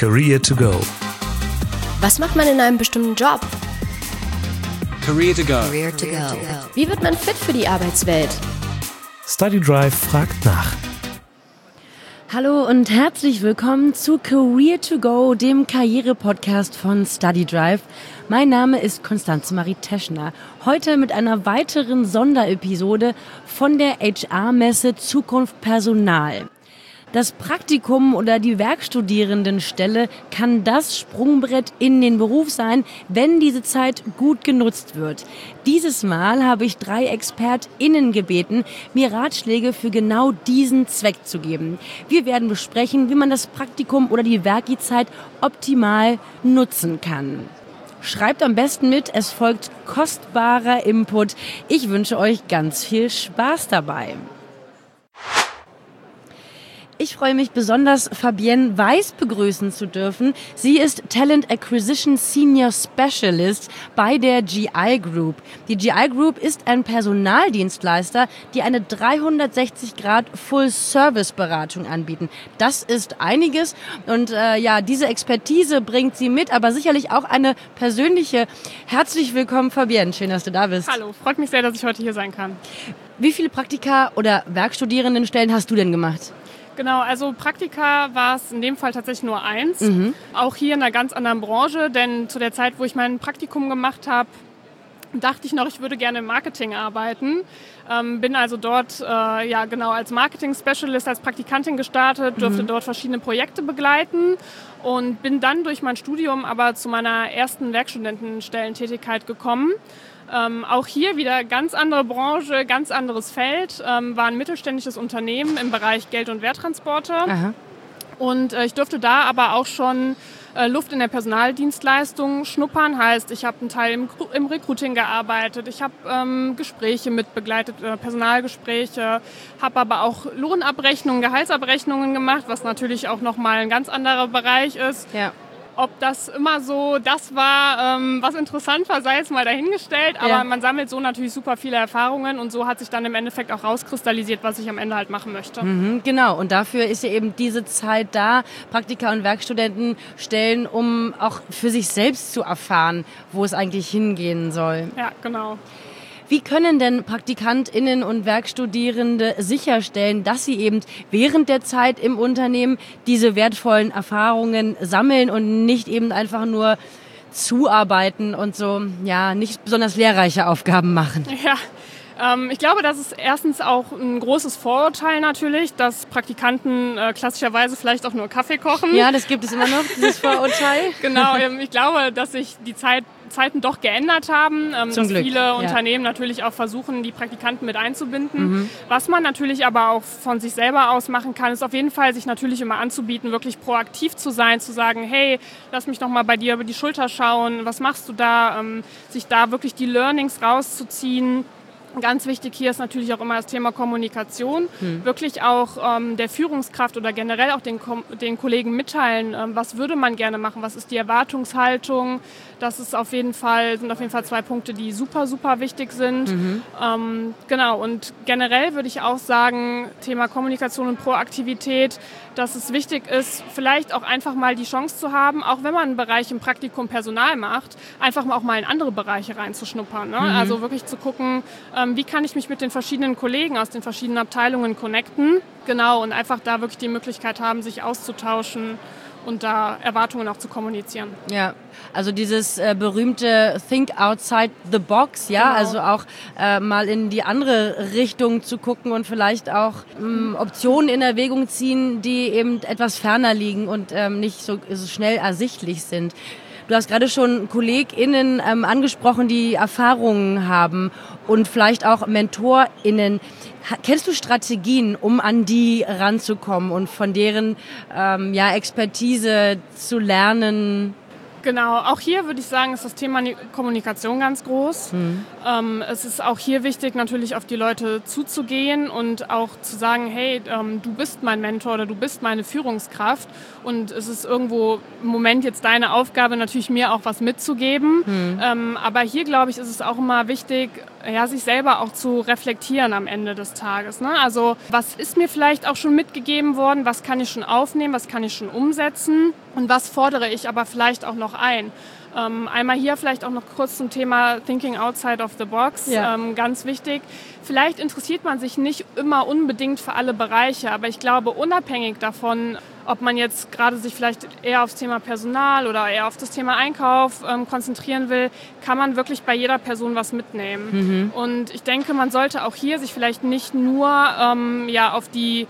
Career to go. Was macht man in einem bestimmten Job? Career to go. Career to go. Wie wird man fit für die Arbeitswelt? Study Drive fragt nach. Hallo und herzlich willkommen zu Career to Go, dem Karriere-Podcast von Study Drive. Mein Name ist Konstanze Marie Teschner. Heute mit einer weiteren Sonderepisode von der HR-Messe Zukunft Personal. Das Praktikum oder die Werkstudierendenstelle kann das Sprungbrett in den Beruf sein, wenn diese Zeit gut genutzt wird. Dieses Mal habe ich 3 ExpertInnen gebeten, mir Ratschläge für genau diesen Zweck zu geben. Wir werden besprechen, wie man das Praktikum oder die Werkzeit optimal nutzen kann. Schreibt am besten mit, es folgt kostbarer Input. Ich wünsche euch ganz viel Spaß dabei. Ich freue mich besonders, Fabienne Weiß begrüßen zu dürfen. Sie ist Talent Acquisition Senior Specialist bei der GI Group. Die GI Group ist ein Personaldienstleister, die eine 360° Full-Service-Beratung anbieten. Das ist einiges und diese Expertise bringt sie mit, aber sicherlich auch eine persönliche. Herzlich willkommen, Fabienne. Schön, dass du da bist. Hallo, freut mich sehr, dass ich heute hier sein kann. Wie viele Praktika oder Werkstudierendenstellen hast du denn gemacht? Genau, also Praktika war es in dem Fall tatsächlich nur 1. Auch hier in einer ganz anderen Branche, denn zu der Zeit, wo ich mein Praktikum gemacht habe, dachte ich noch, ich würde gerne im Marketing arbeiten. Bin also dort als Marketing-Specialist, als Praktikantin gestartet, durfte dort verschiedene Projekte begleiten und bin dann durch mein Studium aber zu meiner ersten Werkstudentenstellentätigkeit gekommen. Auch hier wieder ganz andere Branche, ganz anderes Feld, war ein mittelständisches Unternehmen im Bereich Geld- und Werttransporte. Aha. Und ich durfte da aber auch schon Luft in der Personaldienstleistung schnuppern. Heißt, ich habe einen Teil im Recruiting gearbeitet, ich habe Gespräche mitbegleitet, Personalgespräche, habe aber auch Lohnabrechnungen, Gehaltsabrechnungen gemacht, was natürlich auch nochmal ein ganz anderer Bereich ist. Ja. Ob das immer so das war, was interessant war, sei jetzt mal dahingestellt. Aber man sammelt so natürlich super viele Erfahrungen und so hat sich dann im Endeffekt auch rauskristallisiert, was ich am Ende halt machen möchte. Genau, und dafür ist ja eben diese Zeit da, Praktika- und Werkstudentenstellen, um auch für sich selbst zu erfahren, wo es eigentlich hingehen soll. Ja, genau. Wie können denn PraktikantInnen und Werkstudierende sicherstellen, dass sie eben während der Zeit im Unternehmen diese wertvollen Erfahrungen sammeln und nicht eben einfach nur zuarbeiten und so, nicht besonders lehrreiche Aufgaben machen? Ja. Ich glaube, das ist erstens auch ein großes Vorurteil natürlich, dass Praktikanten klassischerweise vielleicht auch nur Kaffee kochen. Ja, das gibt es immer noch, dieses Vorurteil. Genau, ich glaube, dass sich die Zeiten doch geändert haben, dass Glück. Viele Unternehmen natürlich auch versuchen, die Praktikanten mit einzubinden. Was man natürlich aber auch von sich selber aus machen kann, ist auf jeden Fall, sich natürlich immer anzubieten, wirklich proaktiv zu sein, zu sagen, hey, lass mich doch mal bei dir über die Schulter schauen, was machst du da, sich da wirklich die Learnings rauszuziehen. Ganz wichtig hier ist natürlich auch immer das Thema Kommunikation. Wirklich auch der Führungskraft oder generell auch den Kollegen mitteilen, was würde man gerne machen, was ist die Erwartungshaltung. Das sind auf jeden Fall 2 Punkte, die super, super wichtig sind. Genau, und generell würde ich auch sagen, Thema Kommunikation und Proaktivität, dass es wichtig ist, vielleicht auch einfach mal die Chance zu haben, auch wenn man einen Bereich im Praktikum Personal macht, einfach auch mal in andere Bereiche reinzuschnuppern. Ne? Also wirklich zu gucken, wie kann ich mich mit den verschiedenen Kollegen aus den verschiedenen Abteilungen connecten. Genau, und einfach da wirklich die Möglichkeit haben, sich auszutauschen und da Erwartungen auch zu kommunizieren. Ja, also dieses berühmte Think outside the box, ja, genau. Also auch mal in die andere Richtung zu gucken und vielleicht auch Optionen in Erwägung ziehen, die eben etwas ferner liegen und nicht so schnell ersichtlich sind. Du hast gerade schon KollegInnen angesprochen, die Erfahrungen haben und vielleicht auch MentorInnen. Kennst du Strategien, um an die ranzukommen und von deren Expertise zu lernen? Genau, auch hier würde ich sagen, ist das Thema Kommunikation ganz groß. Es ist auch hier wichtig, natürlich auf die Leute zuzugehen und auch zu sagen, hey, du bist mein Mentor oder du bist meine Führungskraft und es ist irgendwo im Moment jetzt deine Aufgabe, natürlich mir auch was mitzugeben. Aber hier, glaube ich, ist es auch immer wichtig, ja, sich selber auch zu reflektieren am Ende des Tages. Ne? Also was ist mir vielleicht auch schon mitgegeben worden, was kann ich schon aufnehmen, was kann ich schon umsetzen und was fordere ich aber vielleicht auch noch ein. Einmal hier vielleicht auch noch kurz zum Thema Thinking Outside of the Box, ganz wichtig. Vielleicht interessiert man sich nicht immer unbedingt für alle Bereiche, aber ich glaube, unabhängig davon, ob man jetzt gerade sich vielleicht eher aufs Thema Personal oder eher auf das Thema Einkauf konzentrieren will, kann man wirklich bei jeder Person was mitnehmen. Und ich denke, man sollte auch hier sich vielleicht nicht nur auf die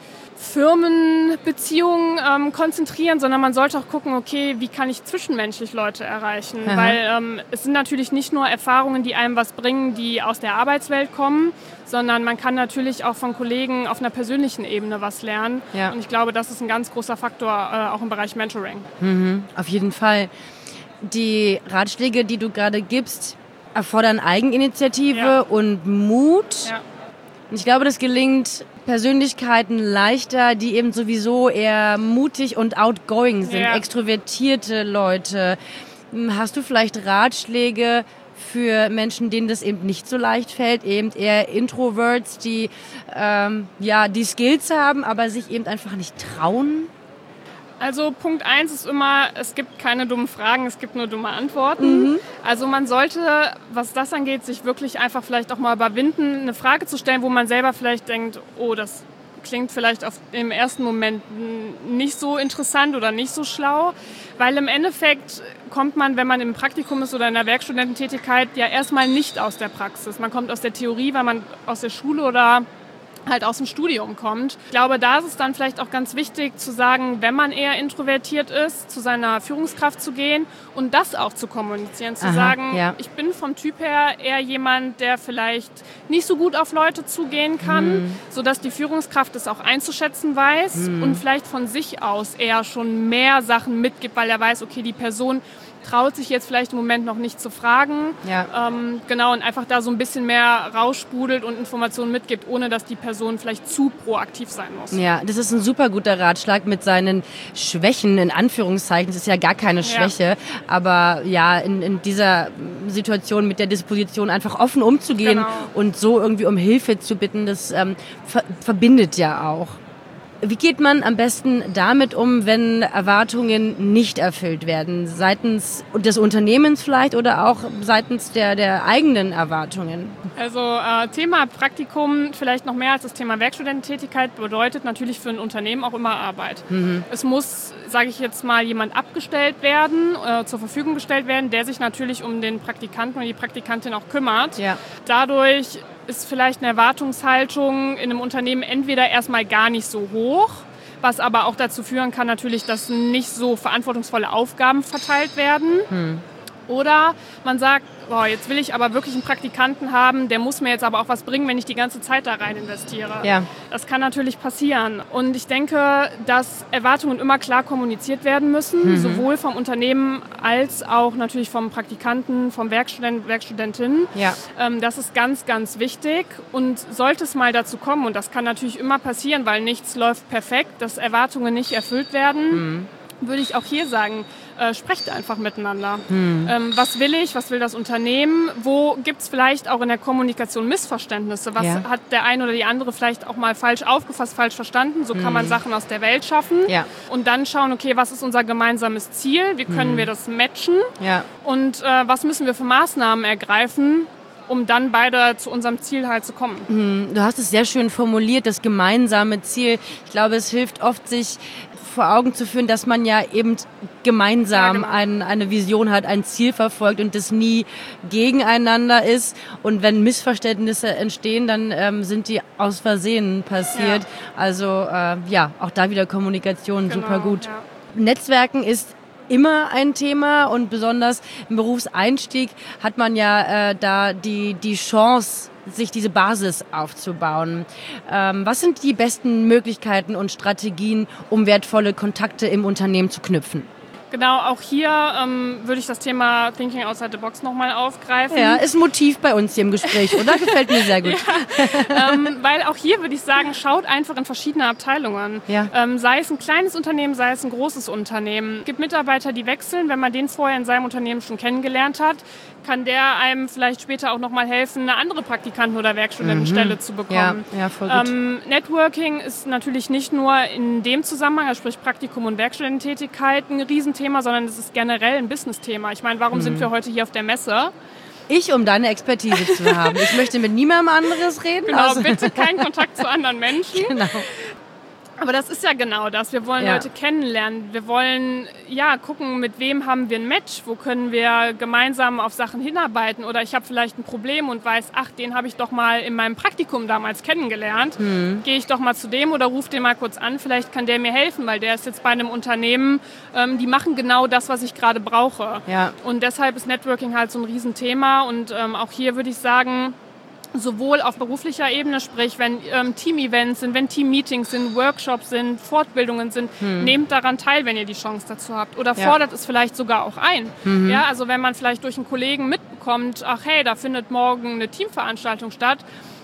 Firmenbeziehungen konzentrieren, sondern man sollte auch gucken, okay, wie kann ich zwischenmenschlich Leute erreichen? Weil es sind natürlich nicht nur Erfahrungen, die einem was bringen, die aus der Arbeitswelt kommen, sondern man kann natürlich auch von Kollegen auf einer persönlichen Ebene was lernen. Ja. Und ich glaube, das ist ein ganz großer Faktor, auch im Bereich Mentoring. Auf jeden Fall. Die Ratschläge, die du gerade gibst, erfordern Eigeninitiative und Mut. Ja. Und ich glaube, das gelingt Persönlichkeiten leichter, die eben sowieso eher mutig und outgoing sind, extrovertierte Leute. Hast du vielleicht Ratschläge für Menschen, denen das eben nicht so leicht fällt, eben eher Introverts, die die Skills haben, aber sich eben einfach nicht trauen? Also Punkt 1 ist immer, es gibt keine dummen Fragen, es gibt nur dumme Antworten. Also man sollte, was das angeht, sich wirklich einfach vielleicht auch mal überwinden, eine Frage zu stellen, wo man selber vielleicht denkt, oh, das klingt vielleicht im ersten Moment nicht so interessant oder nicht so schlau, weil im Endeffekt kommt man, wenn man im Praktikum ist oder in der Werkstudententätigkeit, ja erstmal nicht aus der Praxis. Man kommt aus der Theorie, weil man aus der Schule oder halt aus dem Studium kommt. Ich glaube, da ist es dann vielleicht auch ganz wichtig zu sagen, wenn man eher introvertiert ist, zu seiner Führungskraft zu gehen und das auch zu kommunizieren, zu sagen, ich bin vom Typ her eher jemand, der vielleicht nicht so gut auf Leute zugehen kann, sodass die Führungskraft es auch einzuschätzen weiß und vielleicht von sich aus eher schon mehr Sachen mitgibt, weil er weiß, okay, die Person traut sich jetzt vielleicht im Moment noch nicht zu fragen. Und einfach da so ein bisschen mehr raussprudelt und Informationen mitgibt, ohne dass die Person vielleicht zu proaktiv sein muss. Ja, das ist ein super guter Ratschlag mit seinen Schwächen, in Anführungszeichen. Das ist ja gar keine Schwäche, aber ja, in dieser Situation mit der Disposition einfach offen umzugehen und so irgendwie um Hilfe zu bitten, das verbindet ja auch. Wie geht man am besten damit um, wenn Erwartungen nicht erfüllt werden? Seitens des Unternehmens vielleicht oder auch seitens der eigenen Erwartungen? Also Thema Praktikum, vielleicht noch mehr als das Thema Werkstudententätigkeit, bedeutet natürlich für ein Unternehmen auch immer Arbeit. Es muss, sage ich jetzt mal, jemand abgestellt werden, zur Verfügung gestellt werden, der sich natürlich um den Praktikanten oder die Praktikantin auch kümmert. Dadurch ist vielleicht eine Erwartungshaltung in einem Unternehmen entweder erstmal gar nicht so hoch, was aber auch dazu führen kann natürlich, dass nicht so verantwortungsvolle Aufgaben verteilt werden. Oder man sagt, boah, jetzt will ich aber wirklich einen Praktikanten haben, der muss mir jetzt aber auch was bringen, wenn ich die ganze Zeit da rein investiere. Das kann natürlich passieren. Und ich denke, dass Erwartungen immer klar kommuniziert werden müssen, sowohl vom Unternehmen als auch natürlich vom Praktikanten, vom Werkstudenten, Werkstudentin. Das ist ganz, ganz wichtig. Und sollte es mal dazu kommen, und das kann natürlich immer passieren, weil nichts läuft perfekt, dass Erwartungen nicht erfüllt werden, würde ich auch hier sagen, sprecht einfach miteinander. Was will ich? Was will das Unternehmen? Wo gibt es vielleicht auch in der Kommunikation Missverständnisse? Was hat der eine oder die andere vielleicht auch mal falsch aufgefasst, falsch verstanden? So kann man Sachen aus der Welt schaffen. Und dann schauen, okay, was ist unser gemeinsames Ziel? Wie können wir das matchen? Und was müssen wir für Maßnahmen ergreifen, um dann beide zu unserem Ziel halt zu kommen? Du hast es sehr schön formuliert, das gemeinsame Ziel. Ich glaube, es hilft oft, sich vor Augen zu führen, dass man ja eben gemeinsam eine Vision hat, ein Ziel verfolgt und das nie gegeneinander ist. Und wenn Missverständnisse entstehen, dann sind die aus Versehen passiert. Also auch da wieder Kommunikation super gut. Netzwerken ist immer ein Thema und besonders im Berufseinstieg hat man ja da die Chance, sich diese Basis aufzubauen. Was sind die besten Möglichkeiten und Strategien, um wertvolle Kontakte im Unternehmen zu knüpfen? Genau, auch hier würde ich das Thema Thinking Outside the Box nochmal aufgreifen. Ja, ist ein Motiv bei uns hier im Gespräch, oder? Gefällt mir sehr gut. Weil auch hier würde ich sagen, schaut einfach in verschiedene Abteilungen. Ja. Sei es ein kleines Unternehmen, sei es ein großes Unternehmen. Es gibt Mitarbeiter, die wechseln, wenn man den vorher in seinem Unternehmen schon kennengelernt hat, kann der einem vielleicht später auch nochmal helfen, eine andere Praktikanten- oder Werkstudentenstelle zu bekommen. Ja, voll gut. Networking ist natürlich nicht nur in dem Zusammenhang, also sprich Praktikum und Werkstudententätigkeit, ein Riesenthema, sondern es ist generell ein Business-Thema. Ich meine, warum sind wir heute hier auf der Messe? Um deine Expertise zu haben. Ich möchte mit niemandem anderes reden. Genau, bitte keinen Kontakt zu anderen Menschen. Genau. Aber das ist ja genau das. Wir wollen Leute kennenlernen. Wir wollen gucken, mit wem haben wir ein Match, wo können wir gemeinsam auf Sachen hinarbeiten. Oder ich habe vielleicht ein Problem und weiß, den habe ich doch mal in meinem Praktikum damals kennengelernt. Gehe ich doch mal zu dem oder rufe den mal kurz an. Vielleicht kann der mir helfen, weil der ist jetzt bei einem Unternehmen, die machen genau das, was ich gerade brauche. Ja. Und deshalb ist Networking halt so ein Riesenthema. Und auch hier würde ich sagen, sowohl auf beruflicher Ebene, sprich wenn Team-Events sind, wenn Team-Meetings sind, Workshops sind, Fortbildungen sind, nehmt daran teil, wenn ihr die Chance dazu habt. Oder fordert es vielleicht sogar auch ein. Ja, also wenn man vielleicht durch einen Kollegen mitbekommt, da findet morgen eine Teamveranstaltung statt.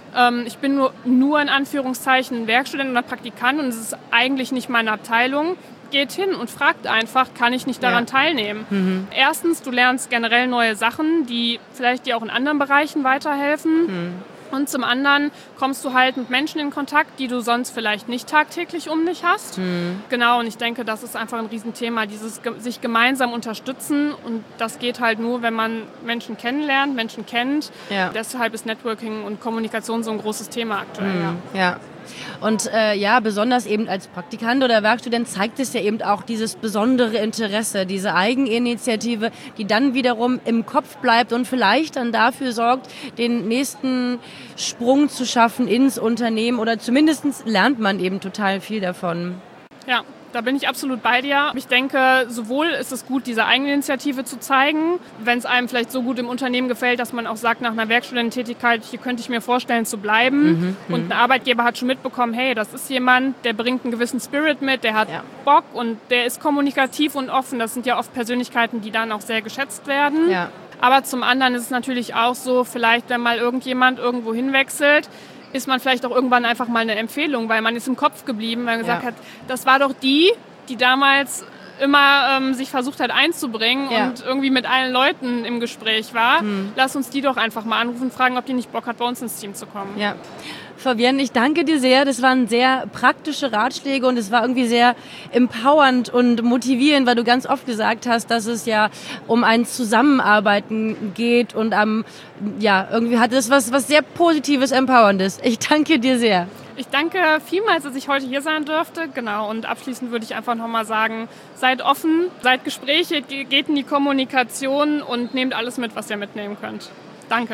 Ich bin nur in Anführungszeichen ein Werkstudent oder Praktikant und es ist eigentlich nicht meine Abteilung. Geht hin und fragt einfach, kann ich nicht daran teilnehmen? Erstens, du lernst generell neue Sachen, die vielleicht dir auch in anderen Bereichen weiterhelfen. Und zum anderen kommst du halt mit Menschen in Kontakt, die du sonst vielleicht nicht tagtäglich um dich hast. Genau, und ich denke, das ist einfach ein Riesenthema, dieses sich gemeinsam unterstützen. Und das geht halt nur, wenn man Menschen kennenlernt, Menschen kennt. Ja. Deshalb ist Networking und Kommunikation so ein großes Thema aktuell. Ja. Und besonders eben als Praktikant oder Werkstudent zeigt es ja eben auch dieses besondere Interesse, diese Eigeninitiative, die dann wiederum im Kopf bleibt und vielleicht dann dafür sorgt, den nächsten Sprung zu schaffen ins Unternehmen oder zumindest lernt man eben total viel davon. Ja. Da bin ich absolut bei dir. Ich denke, sowohl ist es gut, diese Eigeninitiative zu zeigen, wenn es einem vielleicht so gut im Unternehmen gefällt, dass man auch sagt, nach einer Werkstudententätigkeit, hier könnte ich mir vorstellen zu bleiben. Und ein Arbeitgeber hat schon mitbekommen, hey, das ist jemand, der bringt einen gewissen Spirit mit, der hat Bock und der ist kommunikativ und offen. Das sind ja oft Persönlichkeiten, die dann auch sehr geschätzt werden. Ja. Aber zum anderen ist es natürlich auch so, vielleicht, wenn mal irgendjemand irgendwo hinwechselt, ist man vielleicht auch irgendwann einfach mal eine Empfehlung, weil man ist im Kopf geblieben, weil man gesagt hat, das war doch die damals immer sich versucht hat einzubringen und irgendwie mit allen Leuten im Gespräch war. Lass uns die doch einfach mal anrufen und fragen, ob die nicht Bock hat, bei uns ins Team zu kommen. Ja. Fabienne, ich danke dir sehr. Das waren sehr praktische Ratschläge und es war irgendwie sehr empowernd und motivierend, weil du ganz oft gesagt hast, dass es ja um ein Zusammenarbeiten geht und irgendwie hat es was sehr Positives, Empowerndes. Ich danke dir sehr. Ich danke vielmals, dass ich heute hier sein durfte. Genau, und abschließend würde ich einfach nochmal sagen, seid offen, seid Gespräche, geht in die Kommunikation und nehmt alles mit, was ihr mitnehmen könnt. Danke.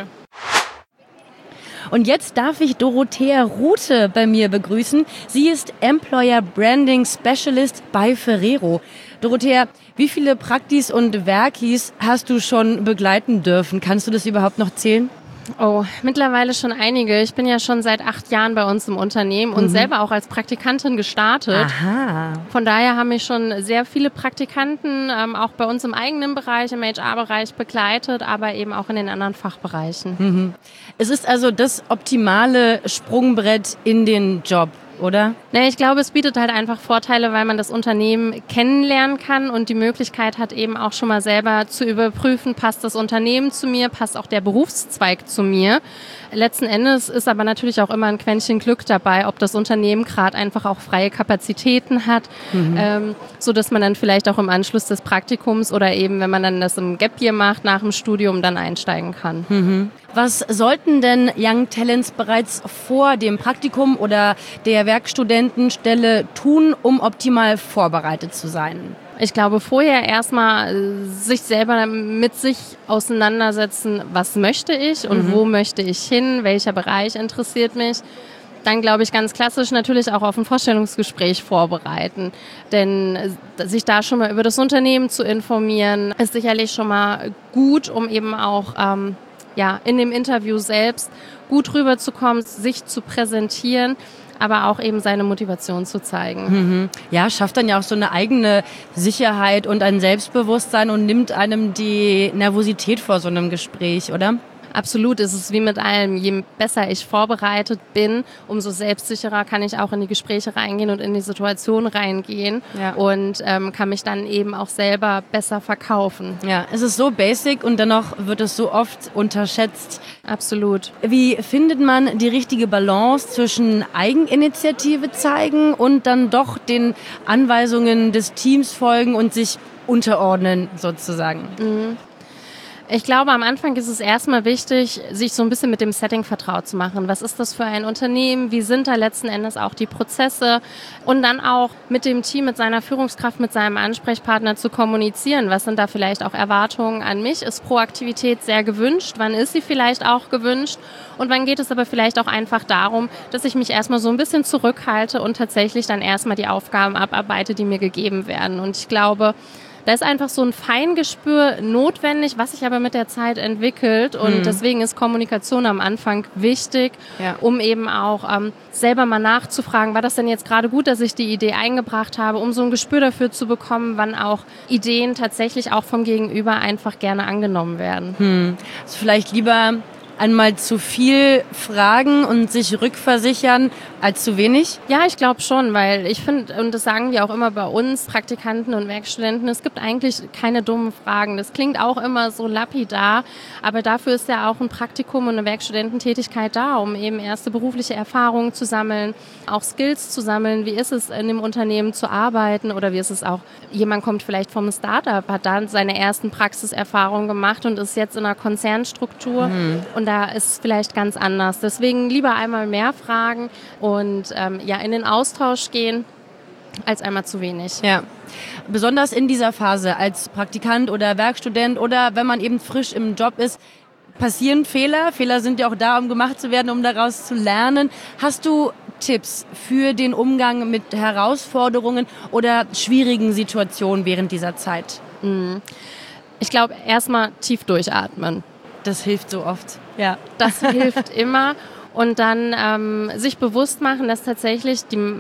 Und jetzt darf ich Dorothea Rute bei mir begrüßen. Sie ist Employer Branding Specialist bei Ferrero. Dorothea, wie viele Praktis und Werkis hast du schon begleiten dürfen? Kannst du das überhaupt noch zählen? Oh, mittlerweile schon einige. Ich bin ja schon seit 8 Jahren bei uns im Unternehmen und selber auch als Praktikantin gestartet. Aha. Von daher haben mich schon sehr viele Praktikanten auch bei uns im eigenen Bereich, im HR-Bereich begleitet, aber eben auch in den anderen Fachbereichen. Es ist also das optimale Sprungbrett in den Job, oder? Nee, ich glaube, es bietet halt einfach Vorteile, weil man das Unternehmen kennenlernen kann und die Möglichkeit hat, eben auch schon mal selber zu überprüfen, passt das Unternehmen zu mir, passt auch der Berufszweig zu mir. Letzten Endes ist aber natürlich auch immer ein Quäntchen Glück dabei, ob das Unternehmen gerade einfach auch freie Kapazitäten hat, so dass man dann vielleicht auch im Anschluss des Praktikums oder eben, wenn man dann das im Gap Year macht, nach dem Studium dann einsteigen kann. Was sollten denn Young Talents bereits vor dem Praktikum oder der Werkstudentenstelle tun, um optimal vorbereitet zu sein? Ich glaube, vorher erstmal sich selber mit sich auseinandersetzen, was möchte ich und wo möchte ich hin, welcher Bereich interessiert mich. Dann, glaube ich, ganz klassisch natürlich auch auf ein Vorstellungsgespräch vorbereiten. Denn sich da schon mal über das Unternehmen zu informieren, ist sicherlich schon mal gut, um eben auch in dem Interview selbst gut rüberzukommen, sich zu präsentieren. aber auch eben seine Motivation zu zeigen. Ja, schafft dann ja auch so eine eigene Sicherheit und ein Selbstbewusstsein und nimmt einem die Nervosität vor so einem Gespräch, oder? Absolut, ist es wie mit allem. Je besser ich vorbereitet bin, umso selbstsicherer kann ich auch in die Gespräche reingehen und in die Situation reingehen und kann mich dann eben auch selber besser verkaufen. Ja, es ist so basic und dennoch wird es so oft unterschätzt. Absolut. Wie findet man die richtige Balance zwischen Eigeninitiative zeigen und dann doch den Anweisungen des Teams folgen und sich unterordnen sozusagen? Ich glaube, am Anfang ist es erstmal wichtig, sich so ein bisschen mit dem Setting vertraut zu machen. Was ist das für ein Unternehmen? Wie sind da letzten Endes auch die Prozesse? Und dann auch mit dem Team, mit seiner Führungskraft, mit seinem Ansprechpartner zu kommunizieren. Was sind da vielleicht auch Erwartungen an mich? Ist Proaktivität sehr gewünscht? Wann ist sie vielleicht auch gewünscht? Und wann geht es aber vielleicht auch einfach darum, dass ich mich erstmal so ein bisschen zurückhalte und tatsächlich dann erstmal die Aufgaben abarbeite, die mir gegeben werden. Und ich glaube, da ist einfach so ein Feingespür notwendig, was sich aber mit der Zeit entwickelt. Und deswegen ist Kommunikation am Anfang wichtig, um eben auch selber mal nachzufragen, war das denn jetzt gerade gut, dass ich die Idee eingebracht habe, um so ein Gespür dafür zu bekommen, wann auch Ideen tatsächlich auch vom Gegenüber einfach gerne angenommen werden. Also vielleicht lieber einmal zu viel fragen und sich rückversichern als zu wenig? Ja, ich glaube schon, weil ich finde, und das sagen wir auch immer bei uns, Praktikanten und Werkstudenten, es gibt eigentlich keine dummen Fragen. Das klingt auch immer so lapidar, aber dafür ist ja auch ein Praktikum und eine Werkstudententätigkeit da, um eben erste berufliche Erfahrungen zu sammeln, auch Skills zu sammeln. Wie ist es, in einem Unternehmen zu arbeiten oder wie ist es auch, jemand kommt vielleicht vom Startup, hat dann seine ersten Praxiserfahrungen gemacht und ist jetzt in einer Konzernstruktur und da ist es vielleicht ganz anders. Deswegen lieber einmal mehr fragen und in den Austausch gehen, als einmal zu wenig. Ja, besonders in dieser Phase als Praktikant oder Werkstudent oder wenn man eben frisch im Job ist, passieren Fehler. Fehler sind ja auch da, um gemacht zu werden, um daraus zu lernen. Hast du Tipps für den Umgang mit Herausforderungen oder schwierigen Situationen während dieser Zeit? Ich glaube, erstmal tief durchatmen. Das hilft so oft. Ja, das hilft immer. Und dann sich bewusst machen, dass tatsächlich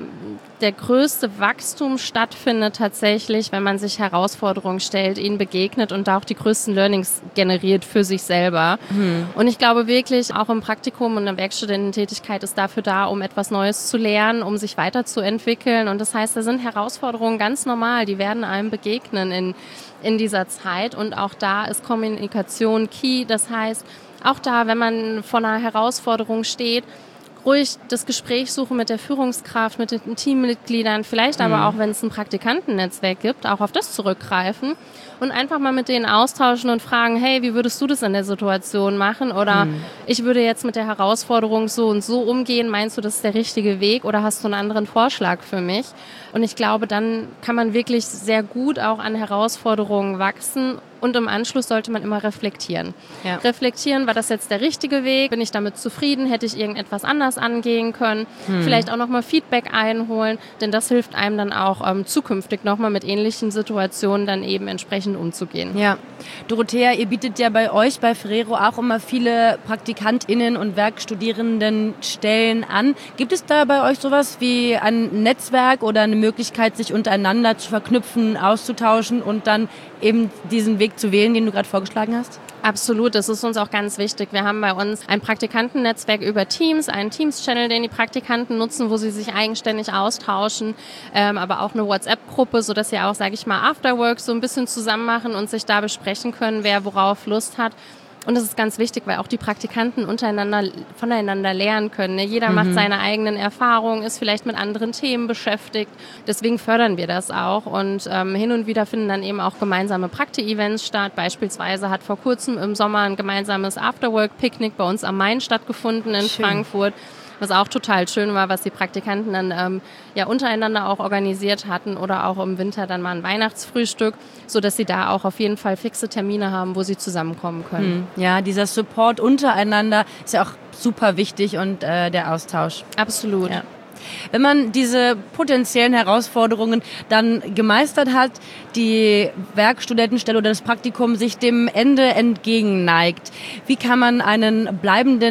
der größte Wachstum stattfindet tatsächlich, wenn man sich Herausforderungen stellt, ihnen begegnet und da auch die größten Learnings generiert für sich selber. Und ich glaube wirklich, auch im Praktikum und in der Werkstudententätigkeit ist dafür da, um etwas Neues zu lernen, um sich weiterzuentwickeln. Und das heißt, da sind Herausforderungen ganz normal, die werden einem begegnen in dieser Zeit. Und auch da ist Kommunikation key. Das heißt, auch da, wenn man vor einer Herausforderung steht, ruhig das Gespräch suchen mit der Führungskraft, mit den Teammitgliedern, vielleicht aber auch, wenn es ein Praktikantennetzwerk gibt, auch auf das zurückgreifen und einfach mal mit denen austauschen und fragen, hey, wie würdest du das in der Situation machen? Oder ich würde jetzt mit der Herausforderung so und so umgehen, meinst du, das ist der richtige Weg oder hast du einen anderen Vorschlag für mich? Und ich glaube, dann kann man wirklich sehr gut auch an Herausforderungen wachsen. Und im Anschluss sollte man immer reflektieren. Ja. Reflektieren, war das jetzt der richtige Weg? Bin ich damit zufrieden? Hätte ich irgendetwas anders angehen können? Vielleicht auch nochmal Feedback einholen, denn das hilft einem dann auch zukünftig nochmal mit ähnlichen Situationen dann eben entsprechend umzugehen. Ja, Dorothea, ihr bietet ja bei euch, bei Ferrero, auch immer viele PraktikantInnen und Werkstudierendenstellen an. Gibt es da bei euch sowas wie ein Netzwerk oder eine Möglichkeit, sich untereinander zu verknüpfen, auszutauschen und dann eben diesen Weg zu wählen, den du gerade vorgeschlagen hast? Absolut, das ist uns auch ganz wichtig. Wir haben bei uns ein Praktikantennetzwerk über Teams, einen Teams-Channel, den die Praktikanten nutzen, wo sie sich eigenständig austauschen, aber auch eine WhatsApp-Gruppe, sodass sie auch, sage ich mal, Afterwork so ein bisschen zusammen machen und sich da besprechen können, wer worauf Lust hat. Und das ist ganz wichtig, weil auch die Praktikanten voneinander lernen können. Jeder macht seine eigenen Erfahrungen, ist vielleicht mit anderen Themen beschäftigt. Deswegen fördern wir das auch. Und hin und wieder finden dann eben auch gemeinsame Prakti-Events statt. Beispielsweise hat vor kurzem im Sommer ein gemeinsames Afterwork-Picknick bei uns am Main stattgefunden in Frankfurt. Was auch total schön war, was die Praktikanten dann untereinander auch organisiert hatten oder auch im Winter dann mal ein Weihnachtsfrühstück, sodass sie da auch auf jeden Fall fixe Termine haben, wo sie zusammenkommen können. Ja, dieser Support untereinander ist ja auch super wichtig und der Austausch. Absolut. Ja. Wenn man diese potenziellen Herausforderungen dann gemeistert hat, die Werkstudentenstelle oder das Praktikum sich dem Ende entgegenneigt, wie kann man einen bleibenden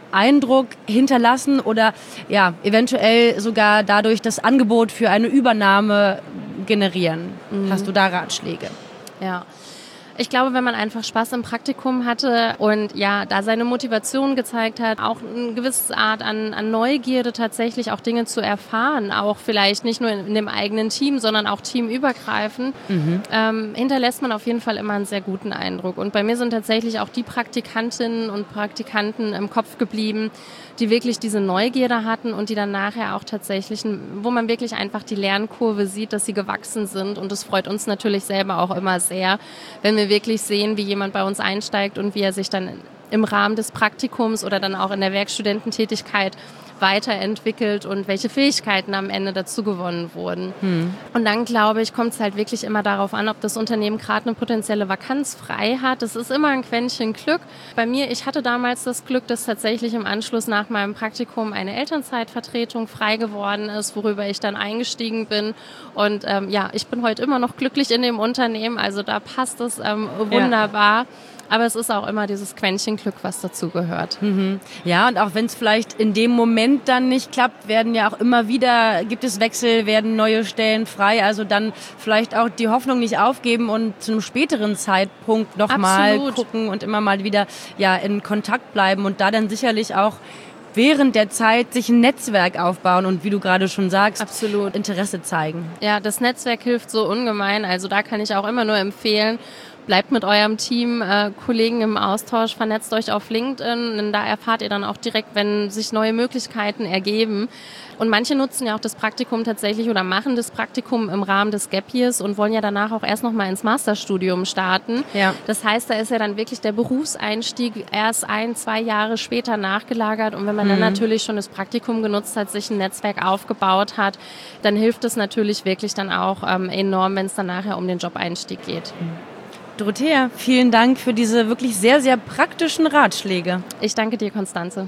Eindruck hinterlassen oder ja, eventuell sogar dadurch das Angebot für eine Übernahme generieren? Hast du da Ratschläge? Ja. Ich glaube, wenn man einfach Spaß im Praktikum hatte und ja, da seine Motivation gezeigt hat, auch eine gewisse Art an Neugierde tatsächlich auch Dinge zu erfahren, auch vielleicht nicht nur in dem eigenen Team, sondern auch teamübergreifend, hinterlässt man auf jeden Fall immer einen sehr guten Eindruck. Und bei mir sind tatsächlich auch die Praktikantinnen und Praktikanten im Kopf geblieben, die wirklich diese Neugierde hatten und die dann nachher auch tatsächlich, wo man wirklich einfach die Lernkurve sieht, dass sie gewachsen sind. Und das freut uns natürlich selber auch immer sehr, wenn wir wirklich sehen, wie jemand bei uns einsteigt und wie er sich dann im Rahmen des Praktikums oder dann auch in der Werkstudententätigkeit weiterentwickelt und welche Fähigkeiten am Ende dazu gewonnen wurden. Und dann, glaube ich, kommt es halt wirklich immer darauf an, ob das Unternehmen gerade eine potenzielle Vakanz frei hat. Das ist immer ein Quäntchen Glück. Bei mir, ich hatte damals das Glück, dass tatsächlich im Anschluss nach meinem Praktikum eine Elternzeitvertretung frei geworden ist, worüber ich dann eingestiegen bin. Und ich bin heute immer noch glücklich in dem Unternehmen. Also da passt es wunderbar. Aber es ist auch immer dieses Quäntchen Glück, was dazu gehört. Ja, und auch wenn es vielleicht in dem Moment dann nicht klappt, werden ja auch immer wieder, gibt es Wechsel, werden neue Stellen frei. Also dann vielleicht auch die Hoffnung nicht aufgeben und zu einem späteren Zeitpunkt nochmal gucken und immer mal wieder in Kontakt bleiben und da dann sicherlich auch während der Zeit sich ein Netzwerk aufbauen und wie du gerade schon sagst, absolut Interesse zeigen. Ja, das Netzwerk hilft so ungemein. Also da kann ich auch immer nur empfehlen, bleibt mit eurem Team, Kollegen im Austausch, vernetzt euch auf LinkedIn, denn da erfahrt ihr dann auch direkt, wenn sich neue Möglichkeiten ergeben. Und manche nutzen ja auch das Praktikum tatsächlich oder machen das Praktikum im Rahmen des Gap Years und wollen ja danach auch erst nochmal ins Masterstudium starten. Ja. Das heißt, da ist ja dann wirklich der Berufseinstieg erst 1-2 Jahre später nachgelagert. Und wenn man dann natürlich schon das Praktikum genutzt hat, sich ein Netzwerk aufgebaut hat, dann hilft es natürlich wirklich dann auch enorm, wenn es dann nachher um den Jobeinstieg geht. Dorothea, vielen Dank für diese wirklich sehr, sehr praktischen Ratschläge. Ich danke dir, Konstanze.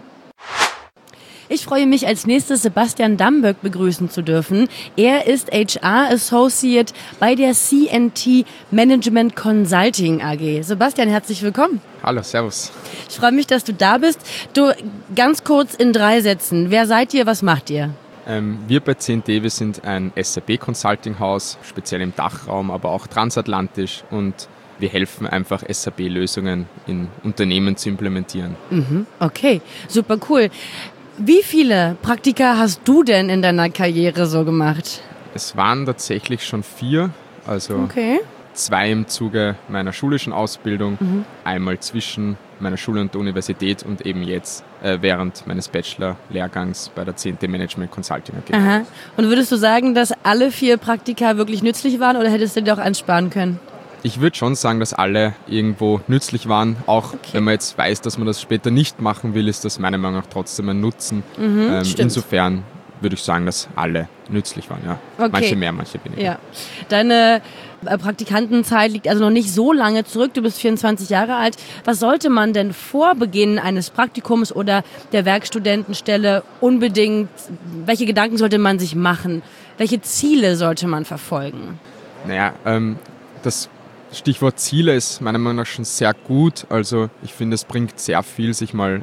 Ich freue mich, als nächstes Sebastian Damböck begrüßen zu dürfen. Er ist HR Associate bei der CNT Management Consulting AG. Sebastian, herzlich willkommen. Hallo, servus. Ich freue mich, dass du da bist. Du, ganz kurz in 3 Sätzen. Wer seid ihr, was macht ihr? Wir bei CNT, wir sind ein SAP-Consulting-Haus, speziell im Dachraum, aber auch transatlantisch, und wir helfen einfach, SAP-Lösungen in Unternehmen zu implementieren. Okay, super cool. Wie viele Praktika hast du denn in deiner Karriere so gemacht? Es waren tatsächlich schon 4, also 2 im Zuge meiner schulischen Ausbildung, einmal zwischen meiner Schule und der Universität und eben jetzt während meines Bachelor-Lehrgangs bei der CNT Management Consulting AG. Aha. Und würdest du sagen, dass alle 4 Praktika wirklich nützlich waren oder hättest du dir auch ansparen können? Ich würde schon sagen, dass alle irgendwo nützlich waren. Auch wenn man jetzt weiß, dass man das später nicht machen will, ist das meiner Meinung nach trotzdem ein Nutzen. Insofern würde ich sagen, dass alle nützlich waren. Ja. Okay. Manche mehr, manche weniger. Ja. Deine Praktikantenzeit liegt also noch nicht so lange zurück. Du bist 24 Jahre alt. Was sollte man denn vor Beginn eines Praktikums oder der Werkstudentenstelle unbedingt, welche Gedanken sollte man sich machen? Welche Ziele sollte man verfolgen? Naja, das Stichwort Ziele ist meiner Meinung nach schon sehr gut. Also ich finde, es bringt sehr viel, sich mal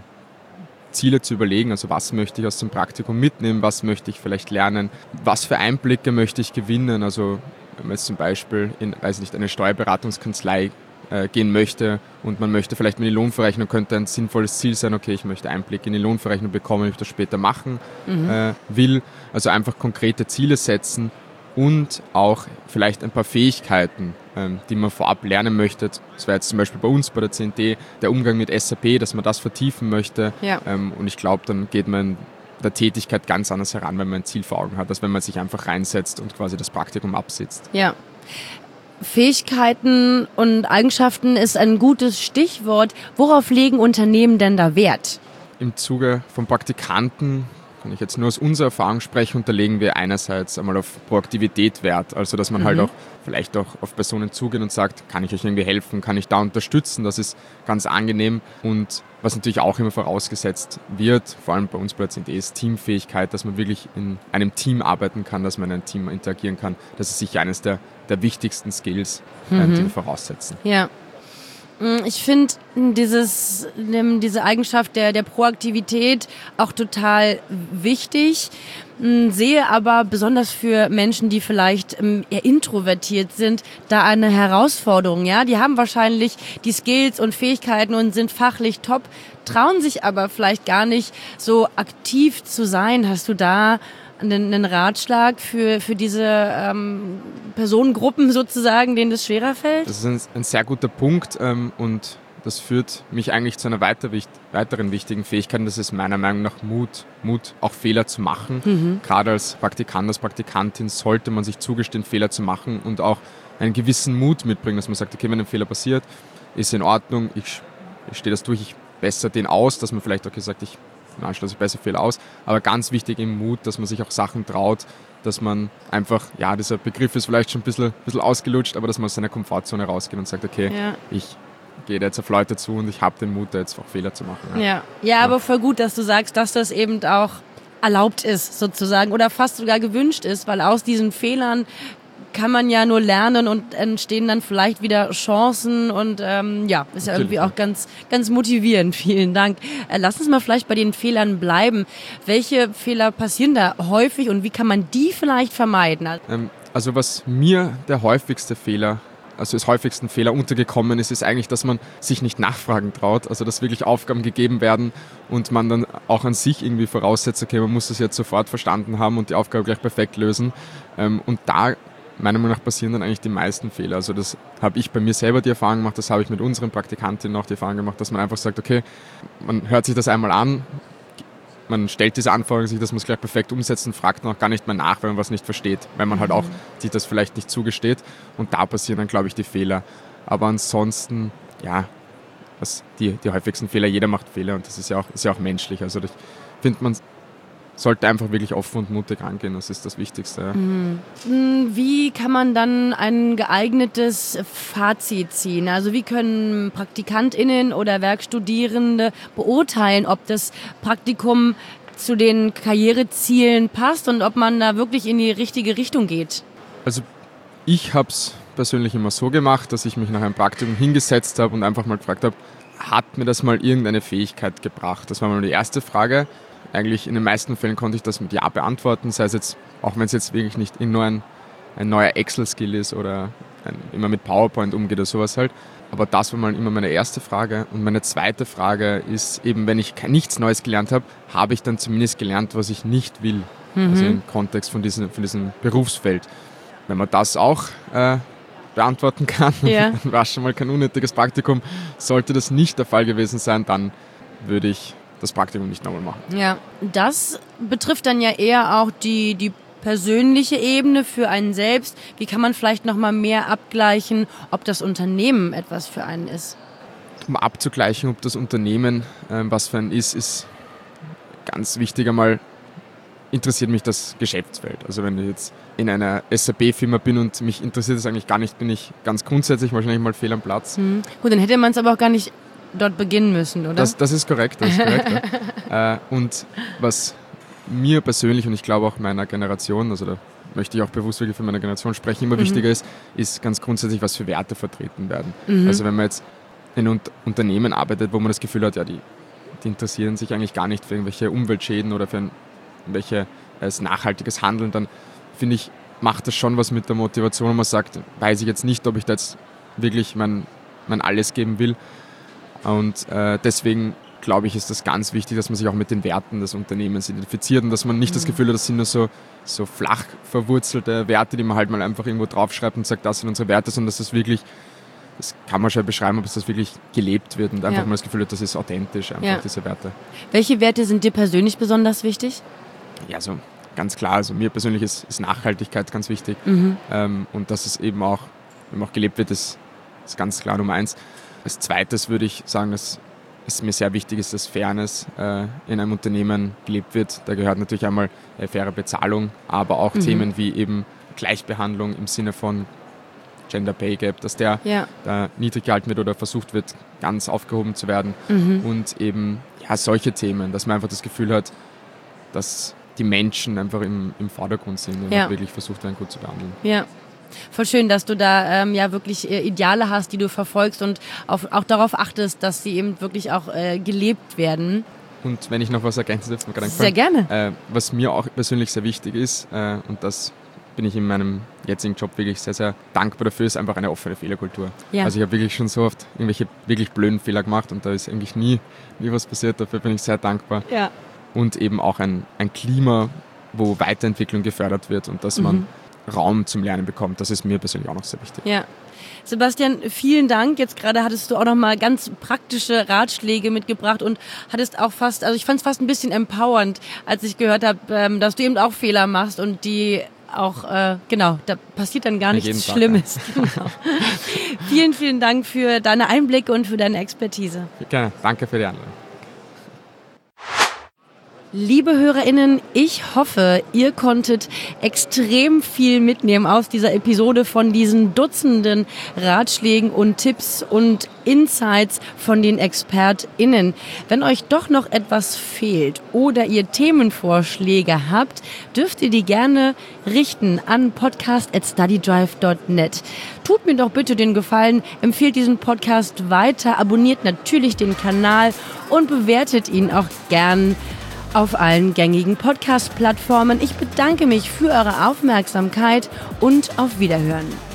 Ziele zu überlegen. Also was möchte ich aus dem Praktikum mitnehmen, was möchte ich vielleicht lernen, was für Einblicke möchte ich gewinnen. Also wenn man jetzt zum Beispiel in eine Steuerberatungskanzlei gehen möchte und man möchte vielleicht mit die Lohnverrechnung, könnte ein sinnvolles Ziel sein, okay, ich möchte Einblick in die Lohnverrechnung bekommen, wenn ich das später machen will. Also einfach konkrete Ziele setzen. Und auch vielleicht ein paar Fähigkeiten, die man vorab lernen möchte. Das wäre jetzt zum Beispiel bei uns, bei der CNT, der Umgang mit SAP, dass man das vertiefen möchte. Ja. Und ich glaube, dann geht man der Tätigkeit ganz anders heran, wenn man ein Ziel vor Augen hat, als wenn man sich einfach reinsetzt und quasi das Praktikum absitzt. Ja. Fähigkeiten und Eigenschaften ist ein gutes Stichwort. Worauf legen Unternehmen denn da Wert? Im Zuge von Praktikanten kann ich jetzt nur aus unserer Erfahrung sprechen, und da legen wir einerseits einmal auf Proaktivität Wert, also dass man halt auch vielleicht auch auf Personen zugeht und sagt, kann ich euch irgendwie helfen, kann ich da unterstützen, das ist ganz angenehm. Und was natürlich auch immer vorausgesetzt wird, vor allem bei uns bei der CNT, ist Teamfähigkeit, dass man wirklich in einem Team arbeiten kann, dass man in einem Team interagieren kann. Das ist sicher eines der wichtigsten Skills, die wir voraussetzen. Ja. Ich finde diese Eigenschaft der Proaktivität auch total wichtig, sehe aber besonders für Menschen, die vielleicht eher introvertiert sind, da eine Herausforderung. Ja, die haben wahrscheinlich die Skills und Fähigkeiten und sind fachlich top, trauen sich aber vielleicht gar nicht so aktiv zu sein. Hast du da einen Ratschlag für diese Personengruppen sozusagen, denen das schwerer fällt? Das ist ein sehr guter Punkt und das führt mich eigentlich zu einer weiteren wichtigen Fähigkeit. Das ist meiner Meinung nach Mut, auch Fehler zu machen. Gerade als Praktikant, als Praktikantin sollte man sich zugestehen, Fehler zu machen und auch einen gewissen Mut mitbringen, dass man sagt, okay, wenn ein Fehler passiert, ist in Ordnung, ich stehe das durch, ich bessere den aus, dass man vielleicht auch gesagt, ich besser Fehler aus, aber ganz wichtig im Mut, dass man sich auch Sachen traut, dass man einfach, ja, dieser Begriff ist vielleicht schon ein bisschen ausgelutscht, aber dass man aus seiner Komfortzone rausgeht und sagt, okay, ich gehe da jetzt auf Leute zu und ich habe den Mut, da jetzt auch Fehler zu machen. Ja, aber voll gut, dass du sagst, dass das eben auch erlaubt ist sozusagen oder fast sogar gewünscht ist, weil aus diesen Fehlern kann man ja nur lernen und entstehen dann vielleicht wieder Chancen und ist ja irgendwie auch ganz, ganz motivierend. Vielen Dank. Lass uns mal vielleicht bei den Fehlern bleiben. Welche Fehler passieren da häufig und wie kann man die vielleicht vermeiden? Also was mir der häufigsten Fehler untergekommen ist eigentlich, dass man sich nicht nachfragen traut, also dass wirklich Aufgaben gegeben werden und man dann auch an sich irgendwie voraussetzt, okay, man muss das jetzt sofort verstanden haben und die Aufgabe gleich perfekt lösen. Und da meiner Meinung nach passieren dann eigentlich die meisten Fehler. Also das habe ich bei mir selber die Erfahrung gemacht, das habe ich mit unseren Praktikantinnen auch die Erfahrung gemacht, dass man einfach sagt, okay, man hört sich das einmal an, man stellt diese Anforderung sich, dass man es gleich perfekt umsetzt und fragt noch gar nicht mehr nach, wenn man was nicht versteht, weil man halt auch sich das vielleicht nicht zugesteht und da passieren dann, glaube ich, die Fehler. Aber ansonsten, ja, die häufigsten Fehler, jeder macht Fehler und das ist ja auch menschlich. Also ich finde, man sollte einfach wirklich offen und mutig angehen, das ist das Wichtigste. Ja. Wie kann man dann ein geeignetes Fazit ziehen? Also wie können PraktikantInnen oder Werkstudierende beurteilen, ob das Praktikum zu den Karrierezielen passt und ob man da wirklich in die richtige Richtung geht? Also ich habe es persönlich immer so gemacht, dass ich mich nach einem Praktikum hingesetzt habe und einfach mal gefragt habe, hat mir das mal irgendeine Fähigkeit gebracht? Das war mal die erste Frage. Eigentlich in den meisten Fällen konnte ich das mit Ja beantworten, sei es jetzt, auch wenn es jetzt wirklich nicht nur ein neuer Excel-Skill ist oder immer mit PowerPoint umgeht oder sowas halt. Aber das war mal immer meine erste Frage. Und meine zweite Frage ist eben, wenn ich nichts Neues gelernt habe, habe ich dann zumindest gelernt, was ich nicht will. Also im Kontext von diesem Berufsfeld. Wenn man das auch beantworten kann, dann war schon mal kein unnötiges Praktikum. Sollte das nicht der Fall gewesen sein, dann würde ich das Praktikum nicht nochmal machen. Ja, das betrifft dann ja eher auch die persönliche Ebene für einen selbst. Wie kann man vielleicht nochmal mehr abgleichen, ob das Unternehmen etwas für einen ist? Um abzugleichen, ob das Unternehmen was für einen ist ganz wichtig einmal, interessiert mich das Geschäftsfeld. Also wenn ich jetzt in einer SAP-Firma bin und mich interessiert das eigentlich gar nicht, bin ich ganz grundsätzlich wahrscheinlich mal fehl am Platz. Gut, dann hätte man es aber auch gar nicht dort beginnen müssen, oder? Das ist korrekt. Ja. Und was mir persönlich und ich glaube auch meiner Generation, also da möchte ich auch bewusst wirklich für meine Generation sprechen, immer wichtiger ist ganz grundsätzlich, was für Werte vertreten werden. Also wenn man jetzt in einem Unternehmen arbeitet, wo man das Gefühl hat, ja, die interessieren sich eigentlich gar nicht für irgendwelche Umweltschäden oder für irgendwelches nachhaltiges Handeln, dann finde ich, macht das schon was mit der Motivation, wenn man sagt, weiß ich jetzt nicht, ob ich da jetzt wirklich mein Alles geben will. Und deswegen glaube ich, ist das ganz wichtig, dass man sich auch mit den Werten des Unternehmens identifiziert und dass man nicht das Gefühl hat, das sind nur so flach verwurzelte Werte, die man halt mal einfach irgendwo draufschreibt und sagt, das sind unsere Werte, sondern dass das wirklich, das kann man schon beschreiben, ob es das wirklich gelebt wird und einfach mal das Gefühl hat, das ist authentisch, einfach diese Werte. Welche Werte sind dir persönlich besonders wichtig? Ja, so ganz klar, also mir persönlich ist Nachhaltigkeit ganz wichtig und dass es eben auch gelebt wird, ist ganz klar Nummer 1. Als zweites würde ich sagen, dass es mir sehr wichtig ist, dass Fairness in einem Unternehmen gelebt wird. Da gehört natürlich einmal faire Bezahlung, aber auch Themen wie eben Gleichbehandlung im Sinne von Gender Pay Gap, dass der niedrig gehalten wird oder versucht wird, ganz aufgehoben zu werden. Und eben solche Themen, dass man einfach das Gefühl hat, dass die Menschen einfach im Vordergrund sind und wirklich versucht werden, gut zu behandeln. Ja. voll schön, dass du da ja wirklich Ideale hast, die du verfolgst und auch darauf achtest, dass sie eben wirklich auch gelebt werden. Und wenn ich noch was ergänzen darf, sehr gerne. Was mir auch persönlich sehr wichtig ist, und das bin ich in meinem jetzigen Job wirklich sehr, sehr dankbar dafür, ist einfach eine offene Fehlerkultur. Ja. Also ich habe wirklich schon so oft irgendwelche wirklich blöden Fehler gemacht und da ist eigentlich nie was passiert. Dafür bin ich sehr dankbar. Ja. Und eben auch ein Klima, wo Weiterentwicklung gefördert wird und dass man Raum zum Lernen bekommt. Das ist mir persönlich auch noch sehr wichtig. Ja. Sebastian, vielen Dank. Jetzt gerade hattest du auch noch mal ganz praktische Ratschläge mitgebracht und hattest auch fast, also ich fand es fast ein bisschen empowernd, als ich gehört habe, dass du eben auch Fehler machst und die auch, da passiert dann gar nichts Schlimmes. Genau. Vielen, vielen Dank für deine Einblicke und für deine Expertise. Gerne, danke für die Einladung. Liebe HörerInnen, ich hoffe, ihr konntet extrem viel mitnehmen aus dieser Episode von diesen Dutzenden Ratschlägen und Tipps und Insights von den ExpertInnen. Wenn euch doch noch etwas fehlt oder ihr Themenvorschläge habt, dürft ihr die gerne richten an podcast@studydrive.net. Tut mir doch bitte den Gefallen, empfehlt diesen Podcast weiter, abonniert natürlich den Kanal und bewertet ihn auch gern auf allen gängigen Podcast-Plattformen. Ich bedanke mich für eure Aufmerksamkeit und auf Wiederhören.